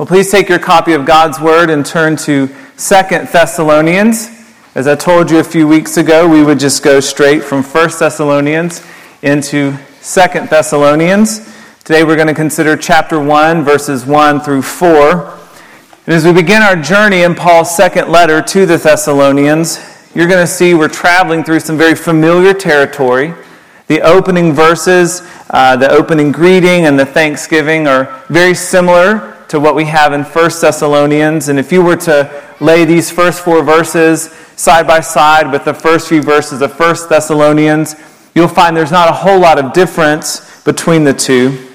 Well, please take your copy of God's Word and turn to 2 Thessalonians. As I told you a few weeks ago, we would just go straight from 1 Thessalonians into 2 Thessalonians. Today we're going to consider chapter 1, verses 1 through 4. And as we begin our journey in Paul's second letter to the Thessalonians, you're going to see we're traveling through some very familiar territory. The opening verses, the opening greeting, and the thanksgiving are very similar to what we have in 1 Thessalonians. And if you were to lay these first four verses side by side with the first few verses of 1 Thessalonians, you'll find there's not a whole lot of difference between the two.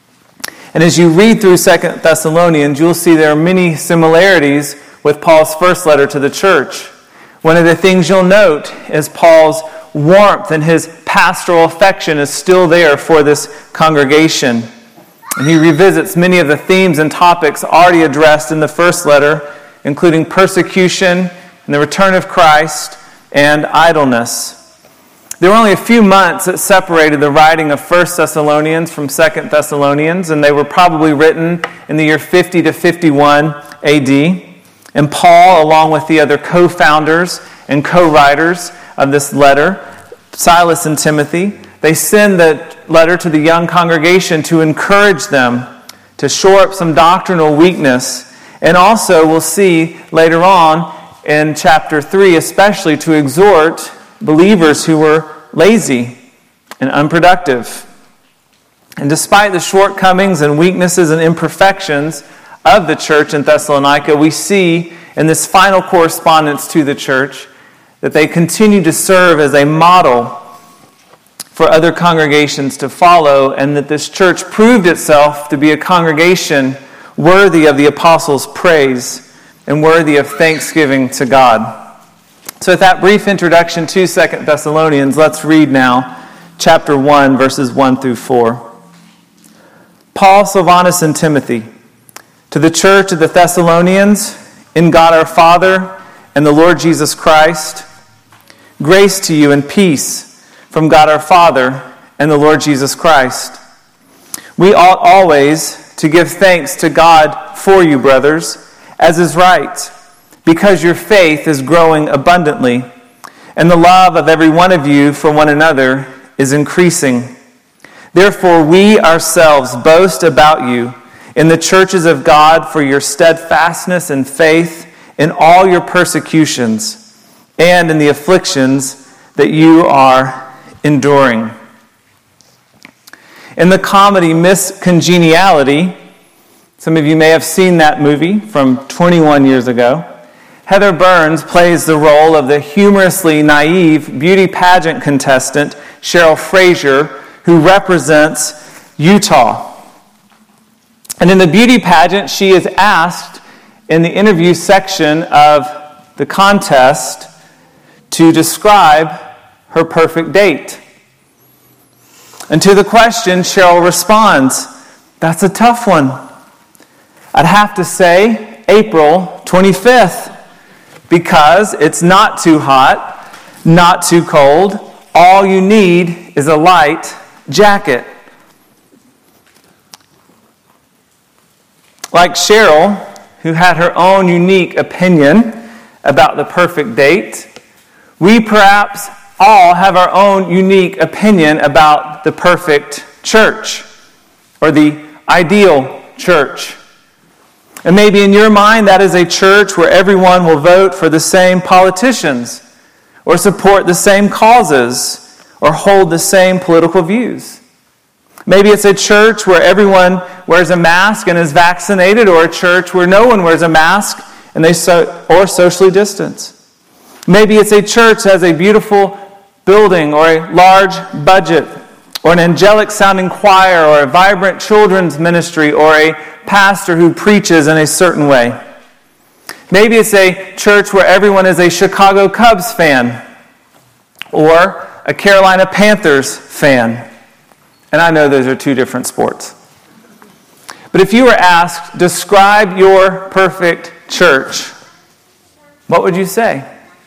And as you read through 2 Thessalonians, you'll see there are many similarities with Paul's first letter to the church. One of the things you'll note is Paul's warmth and his pastoral affection is still there for this congregation. And he revisits many of the themes and topics already addressed in the first letter, including persecution and the return of Christ and idleness. There were only a few months that separated the writing of 1 Thessalonians from 2 Thessalonians, and they were probably written in the year 50 to 51 AD. And Paul, along with the other co-founders and co-writers of this letter, Silas and Timothy, they send the letter to the young congregation to encourage them, to shore up some doctrinal weakness, and also we'll see later on in chapter 3 especially to exhort believers who were lazy and unproductive. And despite the shortcomings and weaknesses and imperfections of the church in Thessalonica, we see in this final correspondence to the church that they continue to serve as a model for other congregations to follow, and that this church proved itself to be a congregation worthy of the apostles' praise and worthy of thanksgiving to God. So with that brief introduction to 2 Thessalonians, let's read now chapter 1, verses 1 through 4. Paul, Silvanus, and Timothy, to the church of the Thessalonians, in God our Father and the Lord Jesus Christ, grace to you and peace from God our Father and the Lord Jesus Christ. We ought always to give thanks to God for you, brothers, as is right, because your faith is growing abundantly, and the love of every one of you for one another is increasing. Therefore, we ourselves boast about you in the churches of God for your steadfastness and faith in all your persecutions and in the afflictions that you are enduring. In the comedy Miss Congeniality, some of you may have seen that movie from 21 years ago, Heather Burns plays the role of the humorously naive beauty pageant contestant Cheryl Frazier, who represents Utah. And in the beauty pageant, she is asked in the interview section of the contest to describe her perfect date. And to the question, Cheryl responds, "That's a tough one. I'd have to say April 25th, because it's not too hot, not too cold. All you need is a light jacket." Like Cheryl, who had her own unique opinion about the perfect date, we perhaps all have our own unique opinion about the perfect church or the ideal church. And maybe in your mind that is a church where everyone will vote for the same politicians or support the same causes or hold the same political views. Maybe it's a church where everyone wears a mask and is vaccinated, or a church where no one wears a mask and or socially distance. Maybe it's a church that has a beautiful building or a large budget or an angelic sounding choir or a vibrant children's ministry or a pastor who preaches in a certain way. Maybe it's a church where everyone is a Chicago Cubs fan or a Carolina Panthers fan. And I know those are two different sports. But if you were asked, describe your perfect church, what would you say?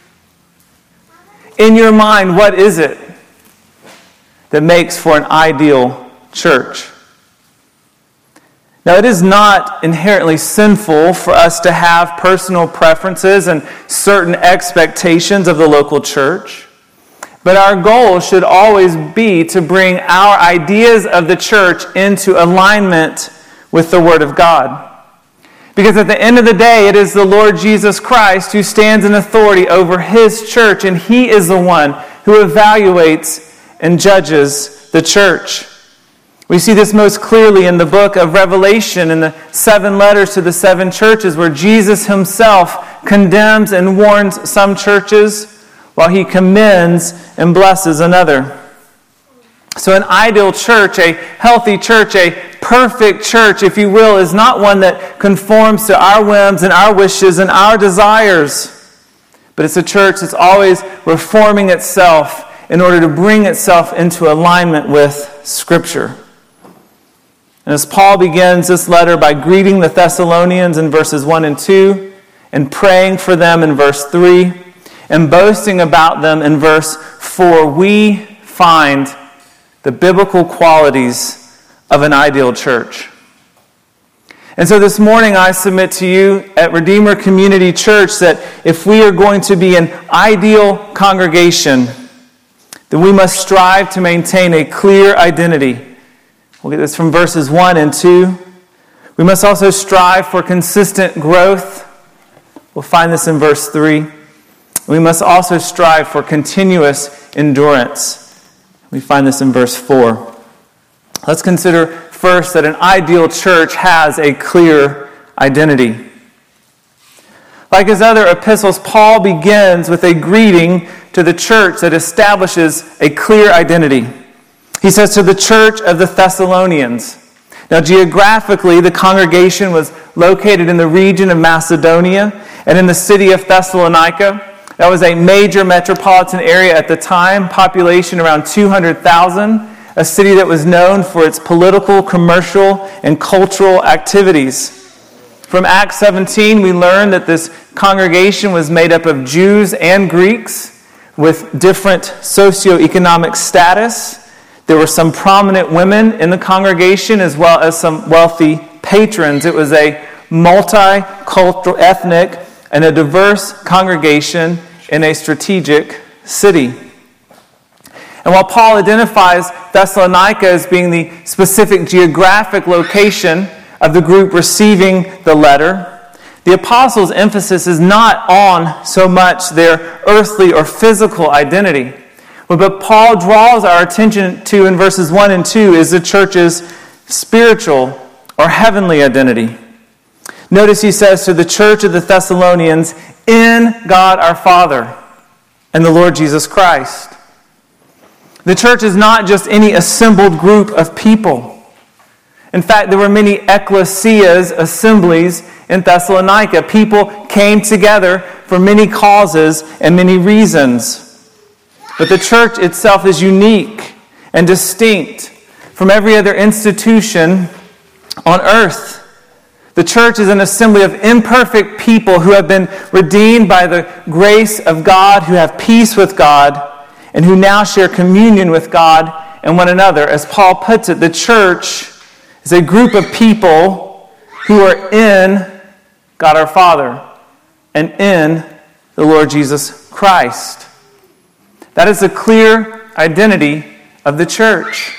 In your mind, what is it that makes for an ideal church? Now, it is not inherently sinful for us to have personal preferences and certain expectations of the local church, but our goal should always be to bring our ideas of the church into alignment with the Word of God. Because at the end of the day, it is the Lord Jesus Christ who stands in authority over His church, and He is the one who evaluates and judges the church. We see this most clearly in the book of Revelation, in the 7 letters to the 7 churches, where Jesus Himself condemns and warns some churches, while He commends and blesses another. So an ideal church, a healthy church, a perfect church, if you will, is not one that conforms to our whims and our wishes and our desires, but it's a church that's always reforming itself in order to bring itself into alignment with Scripture. And as Paul begins this letter by greeting the Thessalonians in verses 1 and 2, and praying for them in verse 3, and boasting about them in verse 4, we find the biblical qualities of an ideal church. And so this morning I submit to you at Redeemer Community Church that if we are going to be an ideal congregation, then we must strive to maintain a clear identity. We'll get this from verses 1 and 2. We must also strive for consistent growth. We'll find this in verse 3. We must also strive for continuous endurance. We find this in verse 4. Let's consider first that an ideal church has a clear identity. Like his other epistles, Paul begins with a greeting to the church that establishes a clear identity. He says to the church of the Thessalonians. Now, geographically, the congregation was located in the region of Macedonia and in the city of Thessalonica. That was a major metropolitan area at the time, population around 200,000, a city that was known for its political, commercial, and cultural activities. From Acts 17, we learn that this congregation was made up of Jews and Greeks with different socioeconomic status. There were some prominent women in the congregation as well as some wealthy patrons. It was a multicultural, ethnic, and a diverse congregation in a strategic city. And while Paul identifies Thessalonica as being the specific geographic location of the group receiving the letter, the apostles' emphasis is not on so much their earthly or physical identity. But Paul draws our attention to in verses 1 and 2 is the church's spiritual or heavenly identity. Notice he says to the church of the Thessalonians, in God our Father and the Lord Jesus Christ. The church is not just any assembled group of people. In fact, there were many ecclesias, assemblies in Thessalonica. People came together for many causes and many reasons. But the church itself is unique and distinct from every other institution on earth. The church is an assembly of imperfect people who have been redeemed by the grace of God, who have peace with God, and who now share communion with God and one another. As Paul puts it, the church is a group of people who are in God our Father and in the Lord Jesus Christ. That is the clear identity of the church.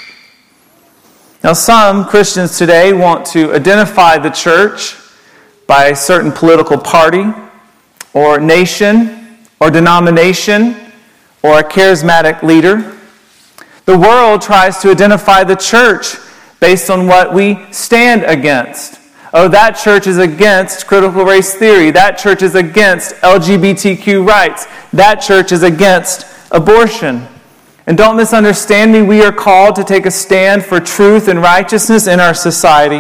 Now, some Christians today want to identify the church by a certain political party or nation or denomination or a charismatic leader. The world tries to identify the church based on what we stand against. Oh, that church is against critical race theory. That church is against LGBTQ rights. That church is against abortion. And don't misunderstand me, we are called to take a stand for truth and righteousness in our society.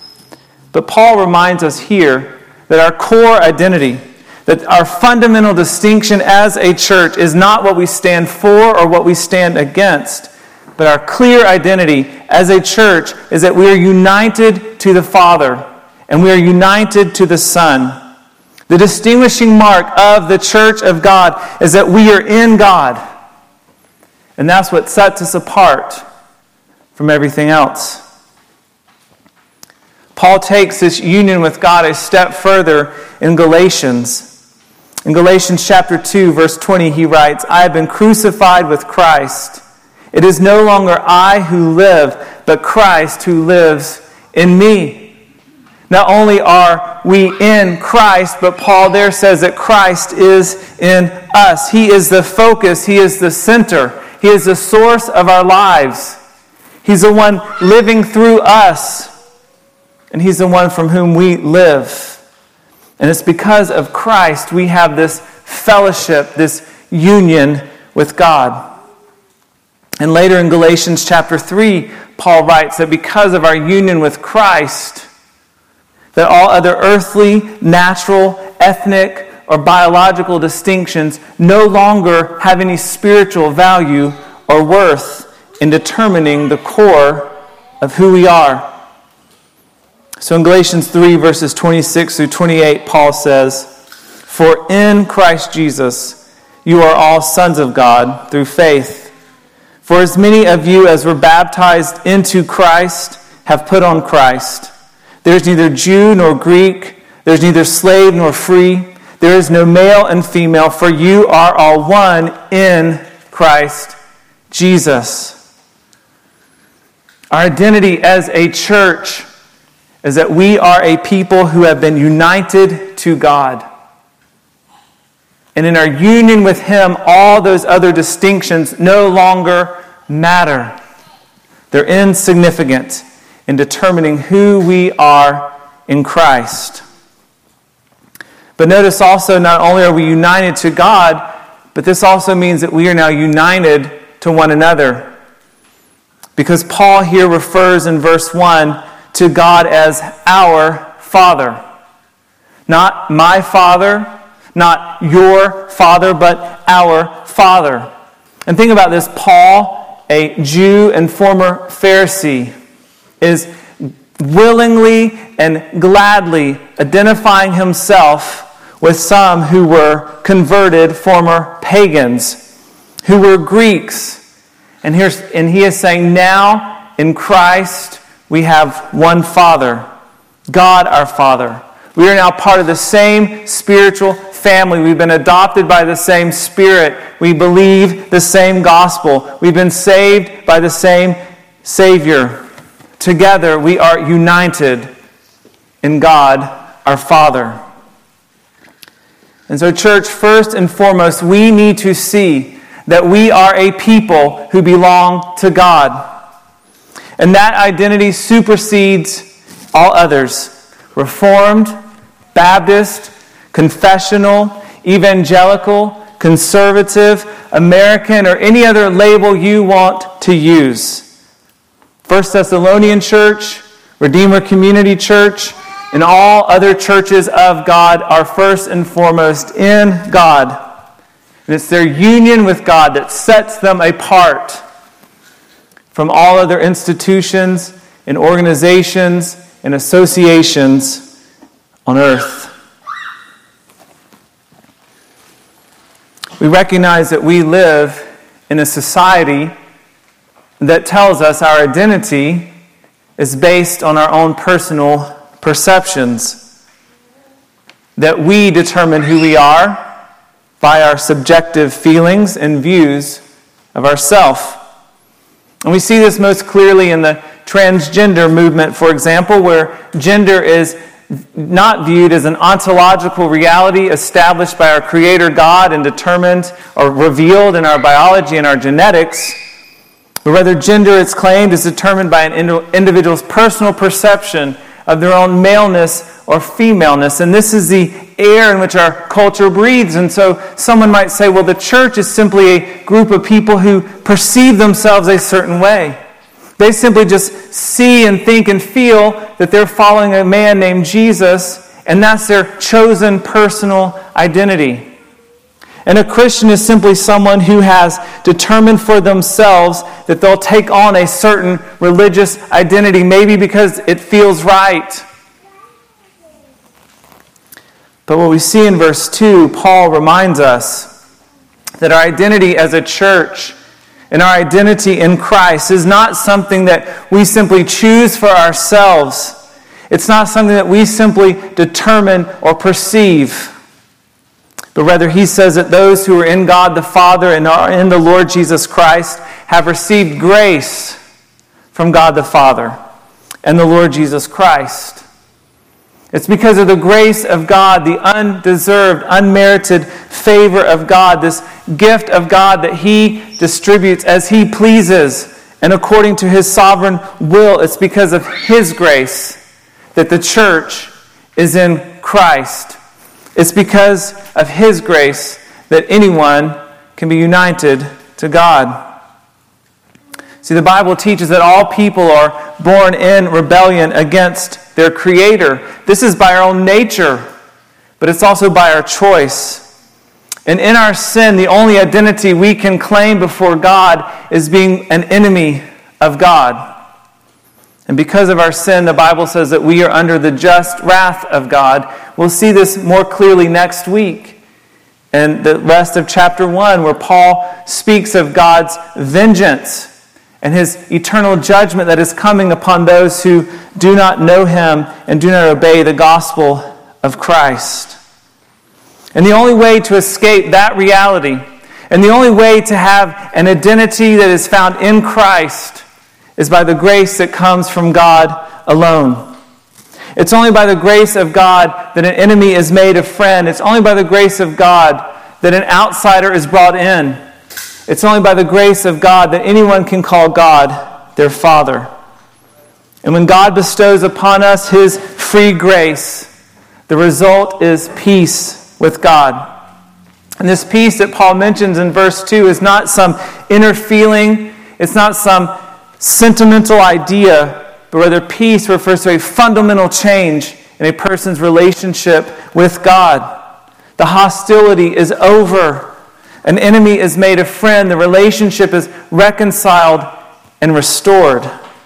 But Paul reminds us here that our core identity, that our fundamental distinction as a church is not what we stand for or what we stand against, but our clear identity as a church is that we are united to the Father and we are united to the Son. The distinguishing mark of the church of God is that we are in God. And that's what sets us apart from everything else. Paul takes this union with God a step further in Galatians. In Galatians chapter 2, verse 20, he writes, I have been crucified with Christ. It is no longer I who live, but Christ who lives in me. Not only are we in Christ, but Paul there says that Christ is in us. He is the focus. He is the center. He is the source of our lives. He's the one living through us. And He's the one from whom we live. And it's because of Christ we have this fellowship, this union with God. And later in Galatians chapter 3, Paul writes that because of our union with Christ, that all other earthly, natural, ethnic, or biological distinctions no longer have any spiritual value or worth in determining the core of who we are. So in Galatians 3, verses 26 through 28, Paul says, For in Christ Jesus you are all sons of God through faith. For as many of you as were baptized into Christ have put on Christ. There is neither Jew nor Greek, there is neither slave nor free, there is no male and female, for you are all one in Christ Jesus. Our identity as a church is that we are a people who have been united to God. And in our union with Him, all those other distinctions no longer matter. They're insignificant in determining who we are in Christ. But notice also, not only are we united to God, but this also means that we are now united to one another. Because Paul here refers in verse 1 to God as our Father. Not my Father, not your Father, but our Father. And think about this. Paul, a Jew and former Pharisee, is willingly and gladly identifying himself with some who were converted former pagans, who were Greeks. And he is saying, now in Christ we have one Father, God our Father. We are now part of the same spiritual family. We've been adopted by the same Spirit. We believe the same gospel. We've been saved by the same Savior. Together we are united in God our Father. And so, church, first and foremost, we need to see that we are a people who belong to God. And that identity supersedes all others. Reformed, Baptist, confessional, evangelical, conservative, American, or any other label you want to use. First Thessalonian Church, Redeemer Community Church, and all other churches of God are first and foremost in God. And it's their union with God that sets them apart from all other institutions and organizations and associations on earth. We recognize that we live in a society that tells us our identity is based on our own personal perceptions, that we determine who we are by our subjective feelings and views of ourselves. And we see this most clearly in the transgender movement, for example, where gender is not viewed as an ontological reality established by our Creator God and determined or revealed in our biology and our genetics, but rather gender, it's claimed, is determined by an individual's personal perception of their own maleness or femaleness. And this is the air in which our culture breathes. And so someone might say, well, the church is simply a group of people who perceive themselves a certain way. They simply just see and think and feel that they're following a man named Jesus, and that's their chosen personal identity. And a Christian is simply someone who has determined for themselves that they'll take on a certain religious identity, maybe because it feels right. But what we see in verse 2, Paul reminds us that our identity as a church and our identity in Christ is not something that we simply choose for ourselves. It's not something that we simply determine or perceive, but rather he says that those who are in God the Father and are in the Lord Jesus Christ have received grace from God the Father and the Lord Jesus Christ. It's because of the grace of God, the undeserved, unmerited favor of God, this gift of God that he distributes as he pleases and according to his sovereign will. It's because of his grace that the church is in Christ. It's because of his grace that anyone can be united to God. See, the Bible teaches that all people are born in rebellion against their Creator. This is by our own nature, but it's also by our choice. And in our sin, the only identity we can claim before God is being an enemy of God. And because of our sin, the Bible says that we are under the just wrath of God. We'll see this more clearly next week in the rest of chapter 1, where Paul speaks of God's vengeance and his eternal judgment that is coming upon those who do not know him and do not obey the gospel of Christ. And the only way to escape that reality, and the only way to have an identity that is found in Christ, is by the grace that comes from God alone. It's only by the grace of God that an enemy is made a friend. It's only by the grace of God that an outsider is brought in. It's only by the grace of God that anyone can call God their Father. And when God bestows upon us his free grace, the result is peace with God. And this peace that Paul mentions in verse 2 is not some inner feeling. It's not some sentimental idea, but rather peace refers to a fundamental change in a person's relationship with God. The hostility is over. An enemy is made a friend. The relationship is reconciled and restored.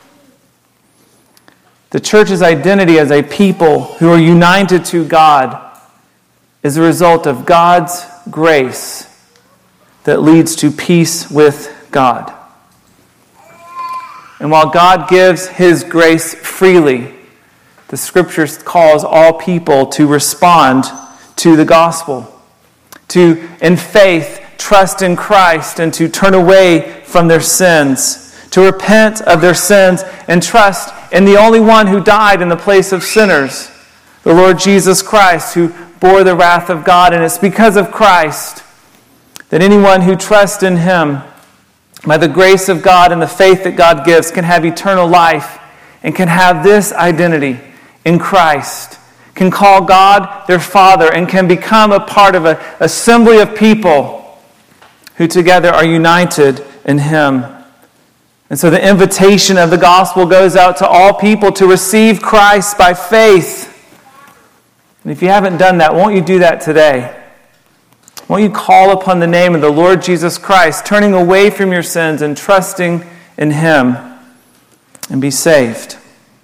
The church's identity as a people who are united to God is a result of God's grace that leads to peace with God. And while God gives his grace freely, the Scriptures calls all people to respond to the gospel, to, in faith, trust in Christ and to turn away from their sins, to repent of their sins and trust in the only one who died in the place of sinners, the Lord Jesus Christ, who bore the wrath of God. And it's because of Christ that anyone who trusts in him, by the grace of God and the faith that God gives, can have eternal life and can have this identity in Christ, can call God their Father, and can become a part of an assembly of people who together are united in him. And so the invitation of the gospel goes out to all people to receive Christ by faith. And if you haven't done that, won't you do that today? Won't you call upon the name of the Lord Jesus Christ, turning away from your sins and trusting in him, and be saved?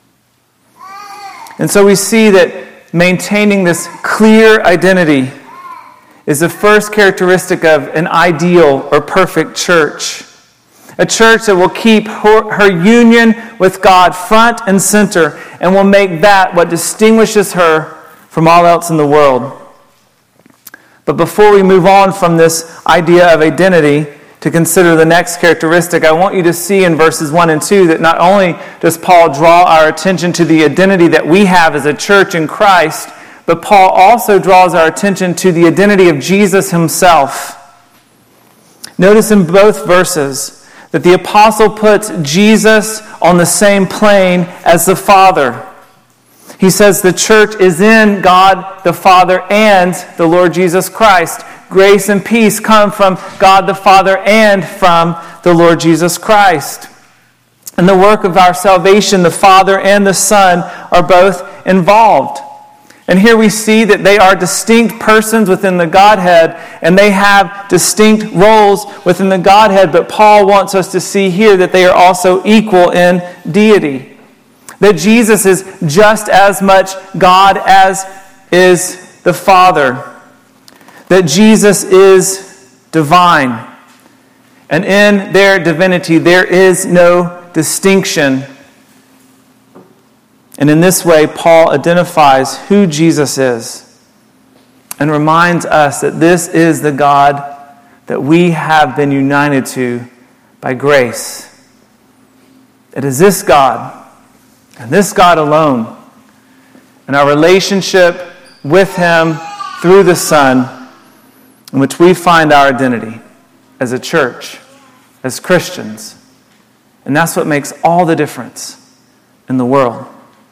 And so we see that maintaining this clear identity is the first characteristic of an ideal or perfect church. A church that will keep her union with God front and center and will make that what distinguishes her from all else in the world. But before we move on from this idea of identity to consider the next characteristic, I want you to see in verses 1 and 2 that not only does Paul draw our attention to the identity that we have as a church in Christ, but Paul also draws our attention to the identity of Jesus himself. Notice in both verses that the apostle puts Jesus on the same plane as the Father. He says the church is in God the Father and the Lord Jesus Christ. Grace and peace come from God the Father and from the Lord Jesus Christ. In the work of our salvation, the Father and the Son are both involved. And here we see that they are distinct persons within the Godhead, and they have distinct roles within the Godhead, but Paul wants us to see here that they are also equal in deity. That Jesus is just as much God as is the Father. That Jesus is divine. And in their divinity there is no distinction. And in this way, Paul identifies who Jesus is and reminds us that this is the God that we have been united to by grace. It is this God and this God alone and our relationship with Him through the Son in which we find our identity as a church, as Christians. And that's what makes all the difference in the world.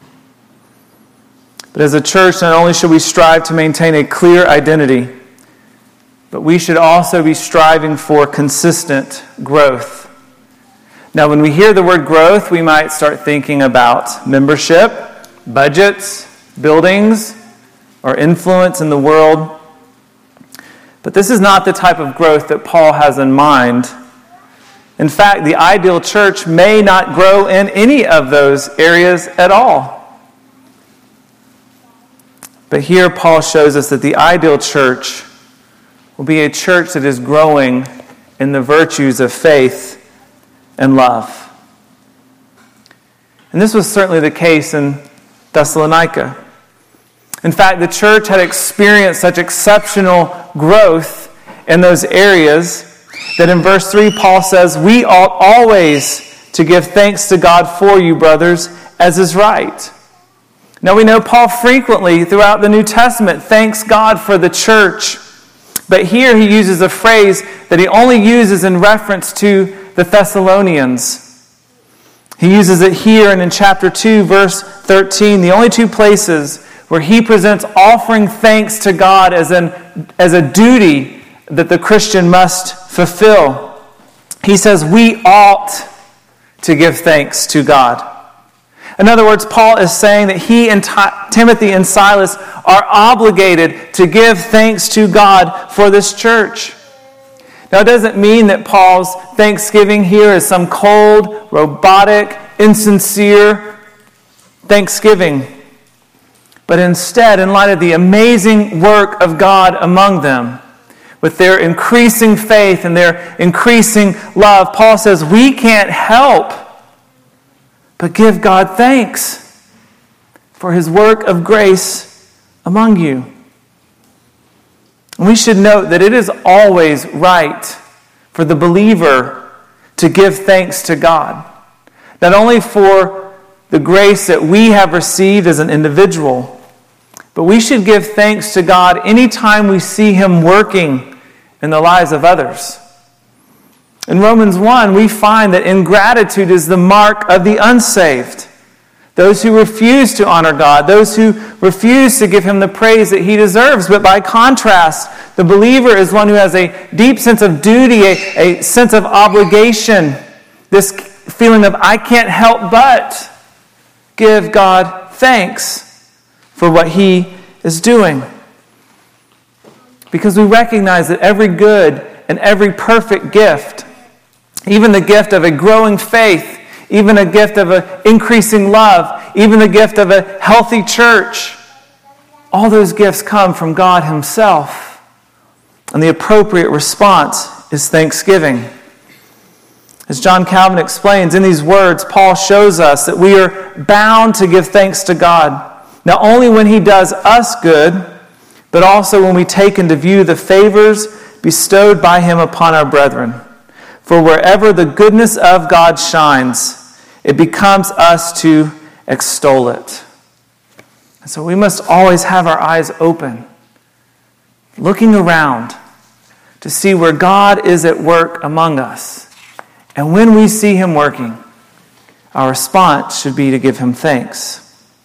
But as a church, not only should we strive to maintain a clear identity, but we should also be striving for consistent growth. Now, when we hear the word growth, we might start thinking about membership, budgets, buildings, or influence in the world. But this is not the type of growth that Paul has in mind. In fact, the ideal church may not grow in any of those areas at all. But here Paul shows us that the ideal church will be a church that is growing in the virtues of faith and love. And this was certainly the case in Thessalonica. In fact, the church had experienced such exceptional growth in those areas that in verse 3 Paul says, "We ought always to give thanks to God for you, brothers, as is right." Now we know Paul frequently throughout the New Testament thanks God for the church. But here he uses a phrase that he only uses in reference to the Thessalonians. He uses it here and in chapter 2, verse 13, the only two places where he presents offering thanks to God as a duty that the Christian must fulfill. He says, "We ought to give thanks to God." In other words, Paul is saying that he and Timothy and Silas are obligated to give thanks to God for this church. Now, it doesn't mean that Paul's thanksgiving here is some cold, robotic, insincere thanksgiving. But instead, in light of the amazing work of God among them, with their increasing faith and their increasing love, Paul says, we can't help but give God thanks for His work of grace among you. And we should note that it is always right for the believer to give thanks to God, not only for the grace that we have received as an individual, but we should give thanks to God anytime we see Him working in the lives of others. In Romans 1, we find that ingratitude is the mark of the unsaved. Those who refuse to honor God, those who refuse to give Him the praise that He deserves. But by contrast, the believer is one who has a deep sense of duty, a sense of obligation, this feeling of I can't help but give God thanks for what He is doing. Because we recognize that every good and every perfect gift, even the gift of a growing faith, even a gift of an increasing love, even the gift of a healthy church, all those gifts come from God Himself. And the appropriate response is thanksgiving. As John Calvin explains, in these words, Paul shows us that we are bound to give thanks to God, not only when He does us good, but also when we take into view the favors bestowed by Him upon our brethren. For wherever the goodness of God shines, it becomes us to extol it. And so we must always have our eyes open, looking around to see where God is at work among us. And when we see Him working, our response should be to give Him thanks.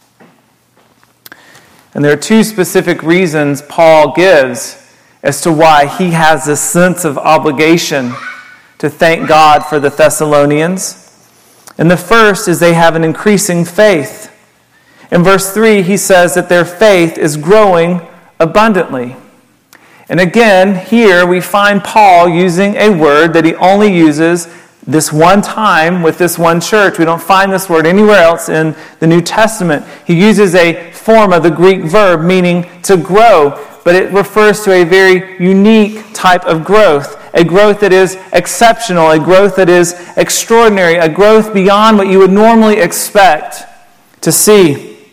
And there are two specific reasons Paul gives as to why he has this sense of obligation to thank God for the Thessalonians. And the first is they have an increasing faith. In verse 3, he says that their faith is growing abundantly. And again, here we find Paul using a word that he only uses this one time with this one church. We don't find this word anywhere else in the New Testament. He uses a form of the Greek verb meaning to grow, but it refers to a very unique type of growth. A growth that is exceptional, a growth that is extraordinary, a growth beyond what you would normally expect to see.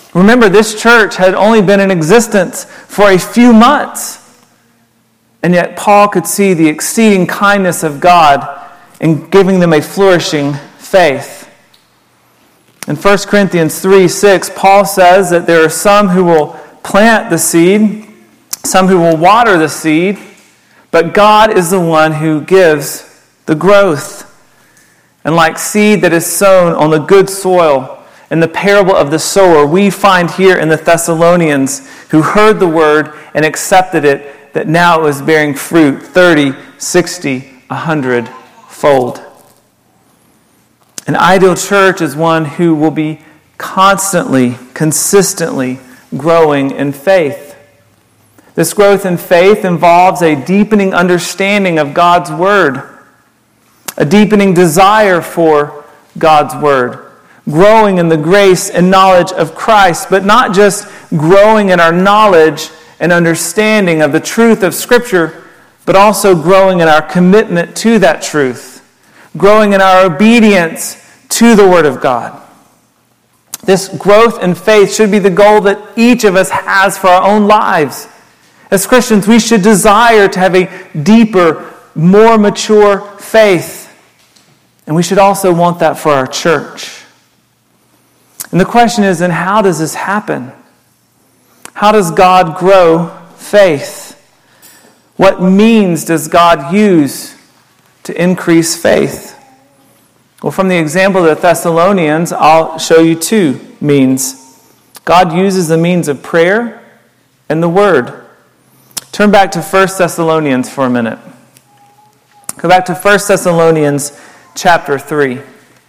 Remember, this church had only been in existence for a few months. And yet Paul could see the exceeding kindness of God in giving them a flourishing faith. In 1 Corinthians 3:6, Paul says that there are some who will plant the seed, some who will water the seed, but God is the one who gives the growth. And like seed that is sown on the good soil, in the parable of the sower, we find here in the Thessalonians who heard the word and accepted it, that now it was bearing fruit 30, 60, 100-fold. An ideal church is one who will be constantly, consistently growing in faith. This growth in faith involves a deepening understanding of God's word, a deepening desire for God's word, growing in the grace and knowledge of Christ, but not just growing in our knowledge and understanding of the truth of Scripture, but also growing in our commitment to that truth, growing in our obedience to the Word of God. This growth in faith should be the goal that each of us has for our own lives. As Christians, we should desire to have a deeper, more mature faith. And we should also want that for our church. And the question is, then how does this happen? How does God grow faith? What means does God use to increase faith? Well, from the example of the Thessalonians, I'll show you two means. God uses the means of prayer and the word. Turn back to 1 Thessalonians for a minute. Go back to 1 Thessalonians chapter 3.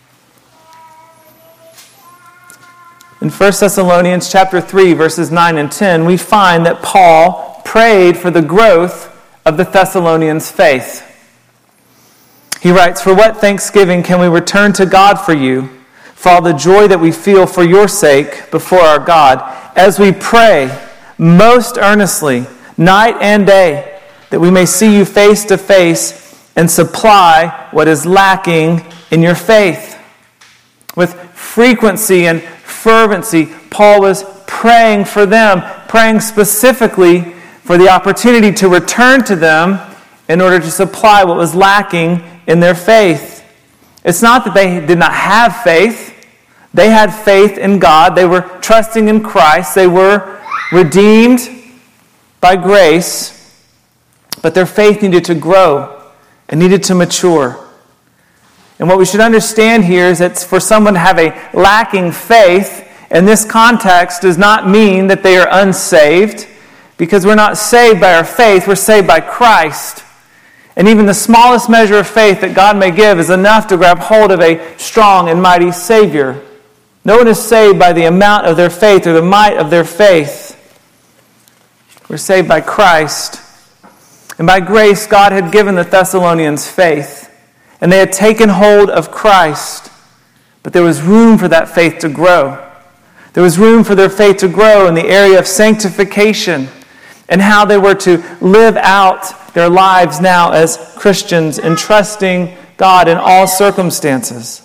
In 1 Thessalonians chapter 3, verses 9 and 10, we find that Paul prayed for the growth of the Thessalonians' faith. He writes, "For what thanksgiving can we return to God for you, for all the joy that we feel for your sake before our God, as we pray most earnestly, night and day, that we may see you face to face and supply what is lacking in your faith." With frequency and fervency, Paul was praying for them, praying specifically for the opportunity to return to them in order to supply what was lacking in their faith. It's not that they did not have faith. They had faith in God. They were trusting in Christ. They were redeemed by grace, but their faith needed to grow and needed to mature. And what we should understand here is that for someone to have a lacking faith in this context does not mean that they are unsaved, because we're not saved by our faith, we're saved by Christ. And even the smallest measure of faith that God may give is enough to grab hold of a strong and mighty Savior. No one is saved by the amount of their faith or the might of their faith. We're saved by Christ. And by grace, God had given the Thessalonians faith. And they had taken hold of Christ. But there was room for that faith to grow. There was room for their faith to grow in the area of sanctification and how they were to live out their lives now as Christians and trusting God in all circumstances.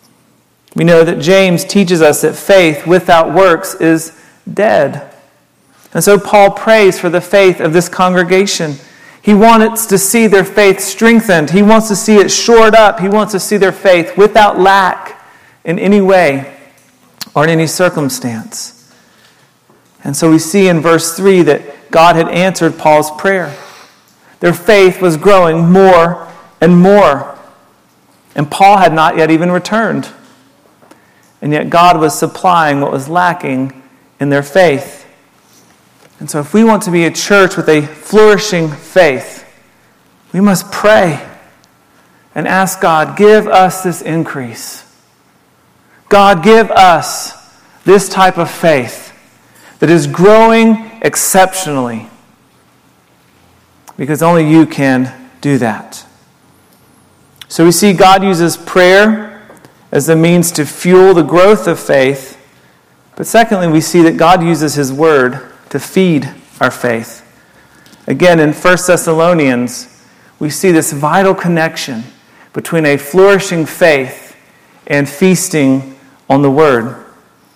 We know that James teaches us that faith without works is dead. And so Paul prays for the faith of this congregation. He wants to see their faith strengthened. He wants to see it shored up. He wants to see their faith without lack in any way or in any circumstance. And so we see in verse 3 that God had answered Paul's prayer. Their faith was growing more and more. And Paul had not yet even returned. And yet God was supplying what was lacking in their faith. And so if we want to be a church with a flourishing faith, we must pray and ask God, give us this increase. God, give us this type of faith that is growing exceptionally, because only you can do that. So we see God uses prayer as the means to fuel the growth of faith. But secondly, we see that God uses His Word to feed our faith. Again, in 1 Thessalonians, we see this vital connection between a flourishing faith and feasting on the Word.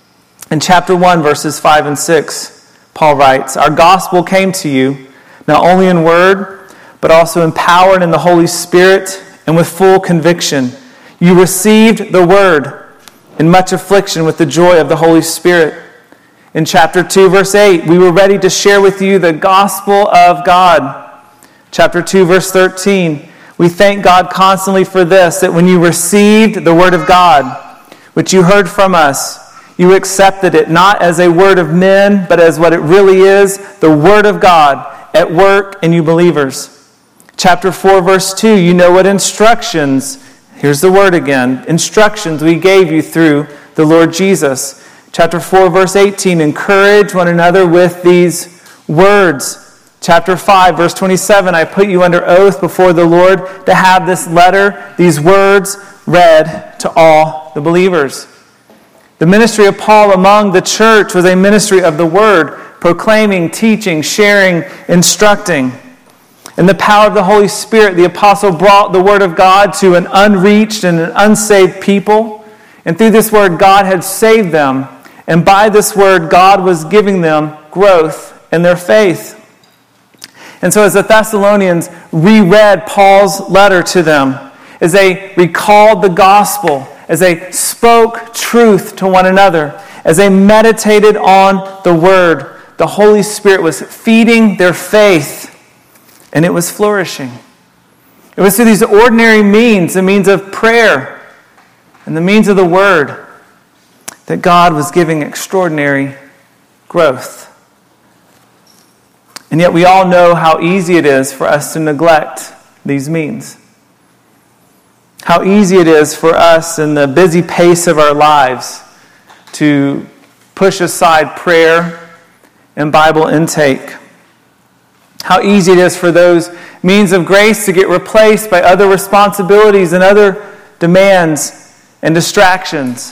In chapter 1, verses 5 and 6, Paul writes, "Our gospel came to you, not only in word, but also in power and in the Holy Spirit, and with full conviction. You received the word in much affliction with the joy of the Holy Spirit." In chapter 2, verse 8, "We were ready to share with you the gospel of God." Chapter 2, verse 13, "We thank God constantly for this, that when you received the word of God, which you heard from us, you accepted it not as a word of men, but as what it really is, the word of God at work in you believers." Chapter 4, verse 2, "You know what instructions," here's the word again, "instructions we gave you through the Lord Jesus." Chapter 4, verse 18, "Encourage one another with these words." Chapter 5, verse 27, "I put you under oath before the Lord to have this letter, these words, read to all the believers." The ministry of Paul among the church was a ministry of the word, proclaiming, teaching, sharing, instructing. In the power of the Holy Spirit, the apostle brought the word of God to an unreached and an unsaved people. And through this word, God had saved them. And by this word, God was giving them growth in their faith. And so as the Thessalonians reread Paul's letter to them, as they recalled the gospel, as they spoke truth to one another, as they meditated on the word, the Holy Spirit was feeding their faith, and it was flourishing. It was through these ordinary means, the means of prayer and the means of the word, that God was giving extraordinary growth. And yet we all know how easy it is for us to neglect these means. How easy it is for us in the busy pace of our lives to push aside prayer and Bible intake. How easy it is for those means of grace to get replaced by other responsibilities and other demands and distractions.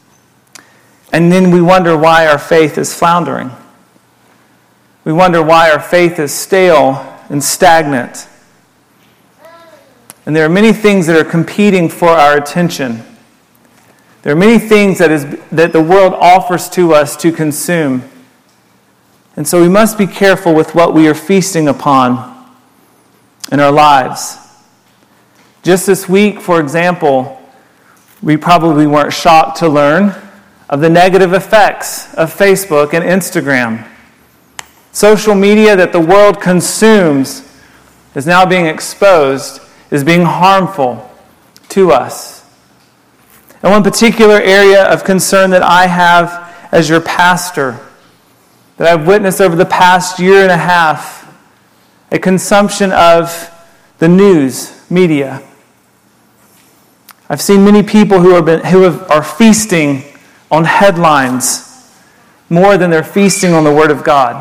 And then we wonder why our faith is floundering. We wonder why our faith is stale and stagnant. And there are many things that are competing for our attention. There are many things that the world offers to us to consume. And so we must be careful with what we are feasting upon in our lives. Just this week, for example, we probably weren't shocked to learn of the negative effects of Facebook and Instagram. Social media that the world consumes is now being exposed, is being harmful to us. And one particular area of concern that I have as your pastor, that I've witnessed over the past year and a half, a consumption of the news media. I've seen many people who are feasting on headlines more than they're feasting on the Word of God.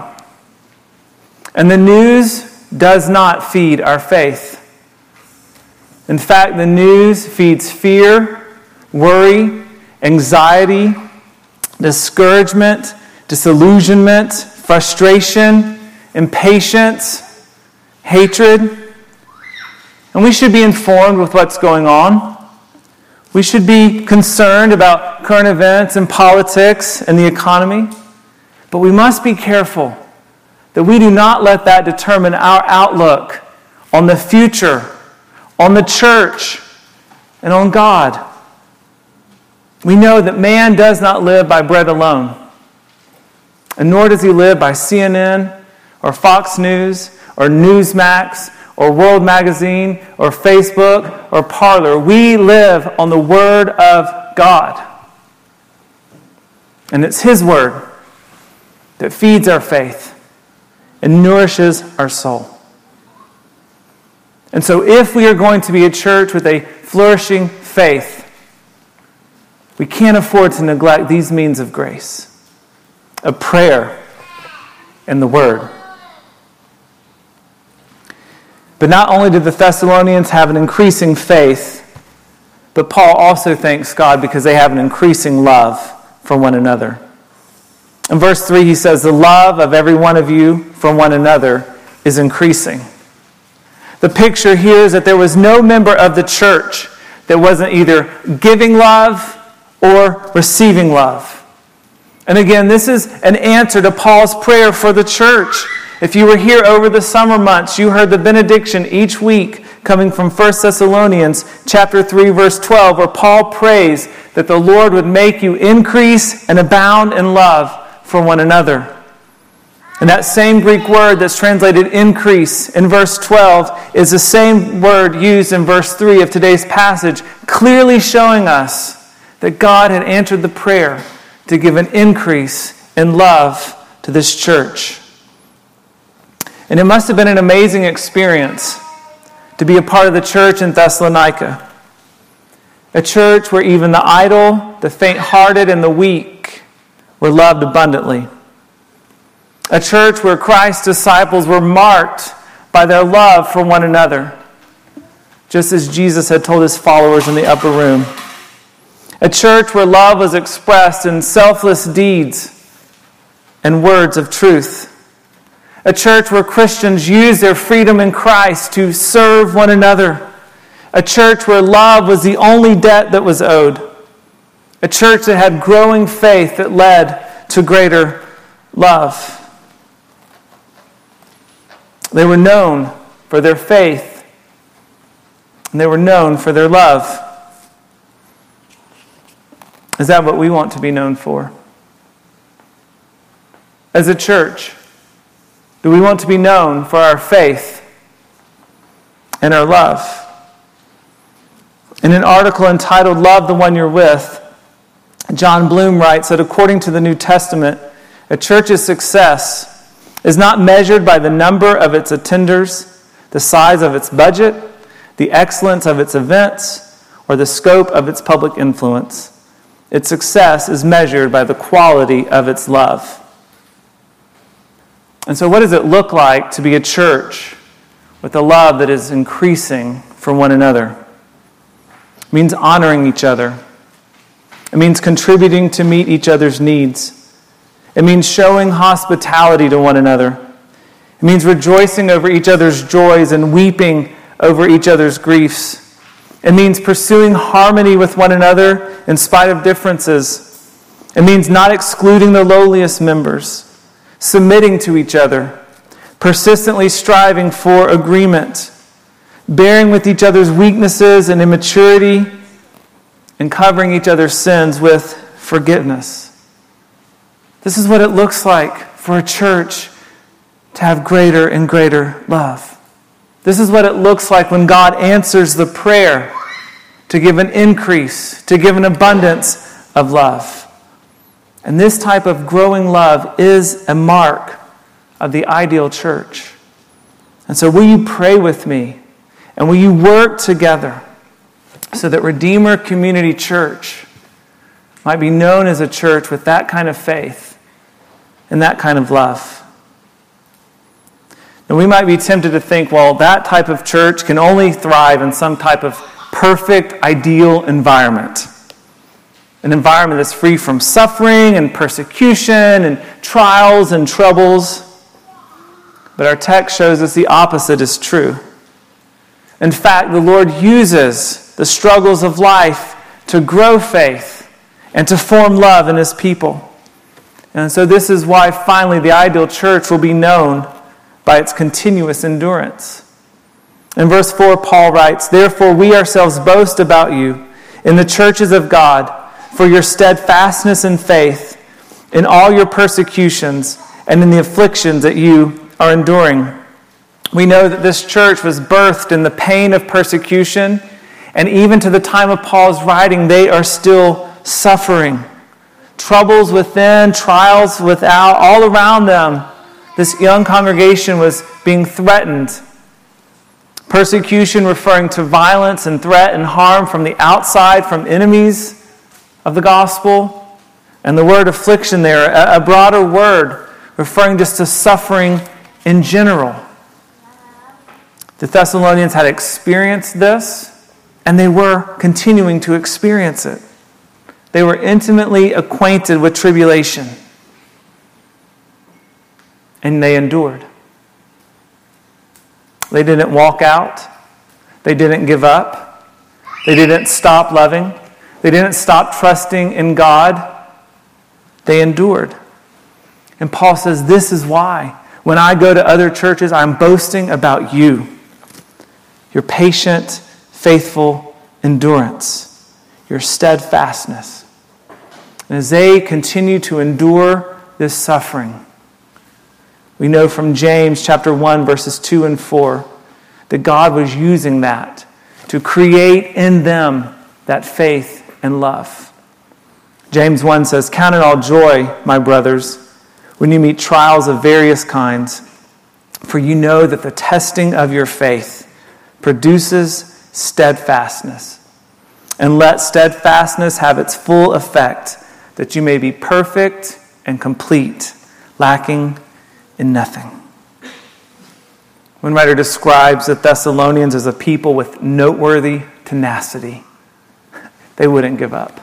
And the news does not feed our faith. In fact, the news feeds fear, worry, anxiety, discouragement, disillusionment, frustration, impatience, hatred. And we should be informed with what's going on. We should be concerned about current events and politics and the economy. But we must be careful that we do not let that determine our outlook on the future, on the church, and on God. We know that man does not live by bread alone. And nor does he live by CNN or Fox News or Newsmax or World Magazine or Facebook or Parler. We live on the Word of God. And it's His Word that feeds our faith and nourishes our soul. And so if we are going to be a church with a flourishing faith, we can't afford to neglect these means of grace, of prayer and the Word. But not only did the Thessalonians have an increasing faith, but Paul also thanks God because they have an increasing love for one another. In verse 3, he says, "The love of every one of you for one another is increasing." The picture here is that there was no member of the church that wasn't either giving love or receiving love. And again, this is an answer to Paul's prayer for the church. If you were here over the summer months, you heard the benediction each week coming from 1 Thessalonians chapter 3, verse 12, where Paul prays that the Lord would make you increase and abound in love for one another. And that same Greek word that's translated increase in verse 12 is the same word used in verse 3 of today's passage, clearly showing us that God had answered the prayer to give an increase in love to this church. And it must have been an amazing experience to be a part of the church in Thessalonica. A church where even the idle, the faint-hearted, and the weak were loved abundantly. A church where Christ's disciples were marked by their love for one another, just as Jesus had told his followers in the upper room. A church where love was expressed in selfless deeds and words of truth. A church where Christians used their freedom in Christ to serve one another. A church where love was the only debt that was owed. A church that had growing faith that led to greater love. They were known for their faith, and they were known for their love. Is that what we want to be known for? As a church, do we want to be known for our faith and our love? In an article entitled "Love the One You're With," John Bloom writes that according to the New Testament, a church's success is not measured by the number of its attenders, the size of its budget, the excellence of its events, or the scope of its public influence. Its success is measured by the quality of its love. And so what does it look like to be a church with a love that is increasing for one another? It means honoring each other. It means contributing to meet each other's needs. It means showing hospitality to one another. It means rejoicing over each other's joys and weeping over each other's griefs. It means pursuing harmony with one another in spite of differences. It means not excluding the lowliest members, submitting to each other, persistently striving for agreement, bearing with each other's weaknesses and immaturity, and covering each other's sins with forgiveness. This is what it looks like for a church to have greater and greater love. This is what it looks like when God answers the prayer to give an increase, to give an abundance of love. And this type of growing love is a mark of the ideal church. And so will you pray with me, and will you work together so that Redeemer Community Church might be known as a church with that kind of faith and that kind of love? And we might be tempted to think, well, that type of church can only thrive in some type of perfect, ideal environment. An environment that's free from suffering and persecution and trials and troubles. But our text shows us the opposite is true. In fact, the Lord uses the struggles of life to grow faith and to form love in His people. And so this is why finally the ideal church will be known by its continuous endurance. In verse 4, Paul writes, "Therefore we ourselves boast about you in the churches of God for your steadfastness in faith, in all your persecutions, and in the afflictions that you are enduring." We know that this church was birthed in the pain of persecution, and even to the time of Paul's writing, they are still suffering. Troubles within, trials without, all around them. This young congregation was being threatened. Persecution referring to violence and threat and harm from the outside, from enemies of the gospel. And the word affliction there, a broader word referring just to suffering in general. The Thessalonians had experienced this, and they were continuing to experience it. They were intimately acquainted with tribulation, and they endured. They didn't walk out. They didn't give up. They didn't stop loving. They didn't stop trusting in God. They endured. And Paul says, this is why. When I go to other churches, I'm boasting about you. Your patient, faithful endurance. Your steadfastness. And as they continue to endure this suffering, we know from James chapter 1, verses 2 and 4, that God was using that to create in them that faith and love. James 1 says, "Count it all joy, my brothers, when you meet trials of various kinds, for you know that the testing of your faith produces steadfastness. And let steadfastness have its full effect, that you may be perfect and complete, lacking in nothing." One writer describes the Thessalonians as a people with noteworthy tenacity. They wouldn't give up.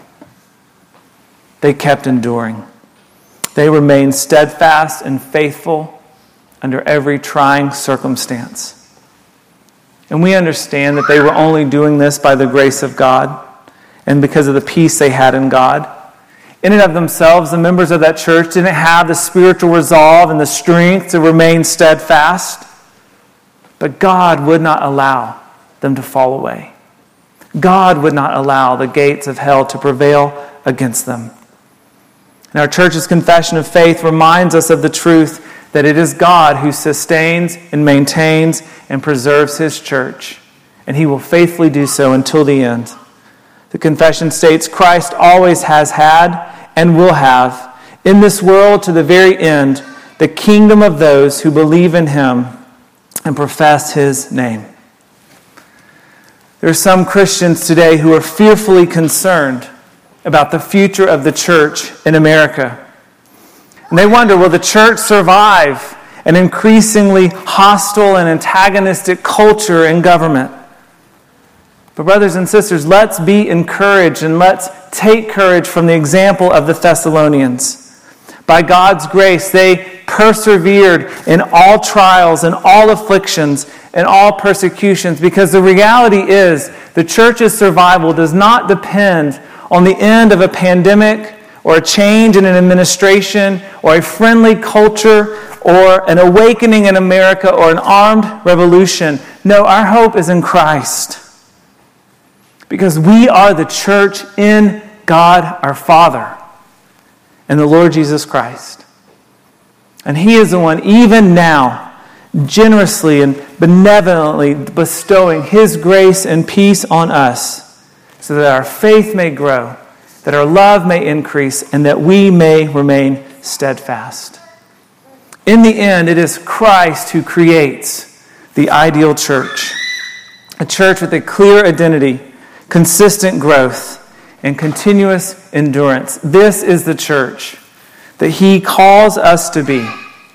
They kept enduring. They remained steadfast and faithful under every trying circumstance. And we understand that they were only doing this by the grace of God and because of the peace they had in God. In and of themselves, the members of that church didn't have the spiritual resolve and the strength to remain steadfast. But God would not allow them to fall away. God would not allow the gates of hell to prevail against them. And our church's confession of faith reminds us of the truth that it is God who sustains and maintains and preserves His church, and He will faithfully do so until the end. The confession states Christ always has had and will have in this world to the very end the kingdom of those who believe in Him and profess His name. There are some Christians today who are fearfully concerned about the future of the church in America. And they wonder, will the church survive an increasingly hostile and antagonistic culture in government? But brothers and sisters, let's be encouraged and let's take courage from the example of the Thessalonians. By God's grace, they persevered in all trials and all afflictions and all persecutions, because the reality is the church's survival does not depend on the end of a pandemic or a change in an administration or a friendly culture or an awakening in America or an armed revolution. No, our hope is in Christ, because we are the church in God our Father and the Lord Jesus Christ. And He is the one, even now, generously and benevolently bestowing His grace and peace on us, so that our faith may grow, that our love may increase, and that we may remain steadfast. In the end, it is Christ who creates the ideal church, a church with a clear identity, consistent growth, and continuous endurance. This is the church that He calls us to be.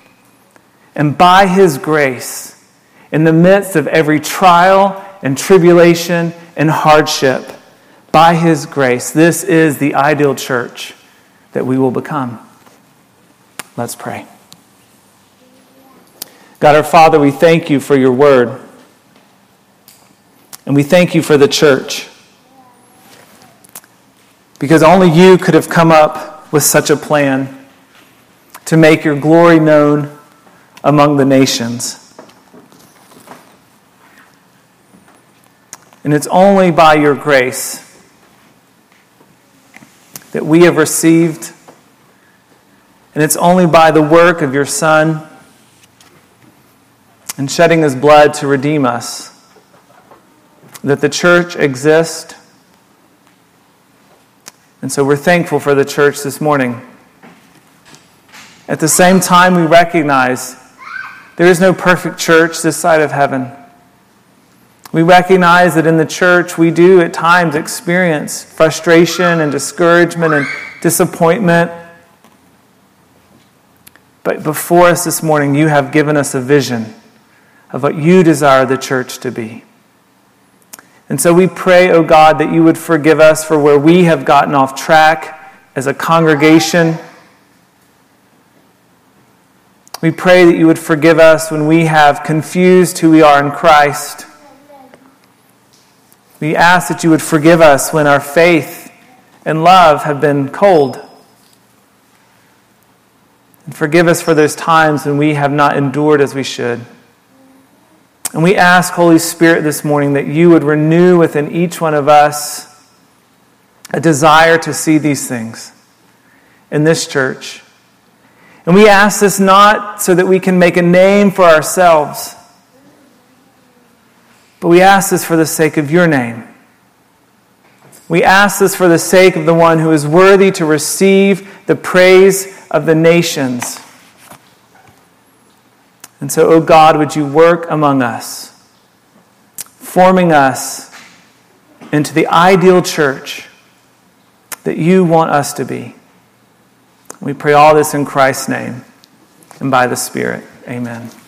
And by His grace, in the midst of every trial and tribulation and hardship, by His grace, this is the ideal church that we will become. Let's pray. God our Father, we thank You for Your word. And we thank You for the church, because only You could have come up with such a plan to make Your glory known among the nations. And it's only by Your grace that we have received, and it's only by the work of Your Son and shedding His blood to redeem us that the church exists. And so we're thankful for the church this morning. At the same time, we recognize there is no perfect church this side of heaven. We recognize that in the church we do at times experience frustration and discouragement and disappointment. But before us this morning, You have given us a vision of what You desire the church to be. And so we pray, O God, that You would forgive us for where we have gotten off track as a congregation. We pray that You would forgive us when we have confused who we are in Christ. We ask that You would forgive us when our faith and love have been cold. And forgive us for those times when we have not endured as we should. And we ask, Holy Spirit, this morning that you would renew within each one of us a desire to see these things in this church. And we ask this not so that we can make a name for ourselves, but we ask this for the sake of your name. We ask this for the sake of the one who is worthy to receive the praise of the nations. And so, O God, would you work among us, forming us into the ideal church that you want us to be. We pray all this in Christ's name and by the Spirit. Amen.